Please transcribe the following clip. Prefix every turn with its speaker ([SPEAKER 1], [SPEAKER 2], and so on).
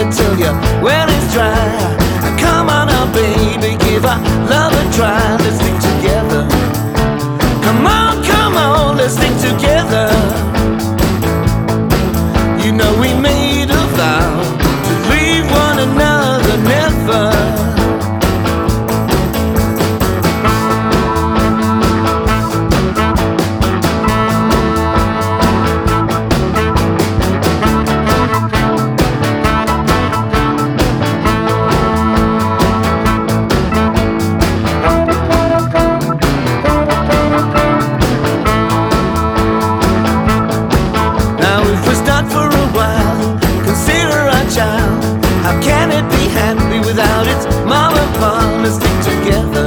[SPEAKER 1] to tell you when it's dry. Come on now, baby, give our love a try. Let's stick together. Come on, let's stick together. You know we made a vow to leave one another never. How can it be happy without its mom and pa? Let's stick together.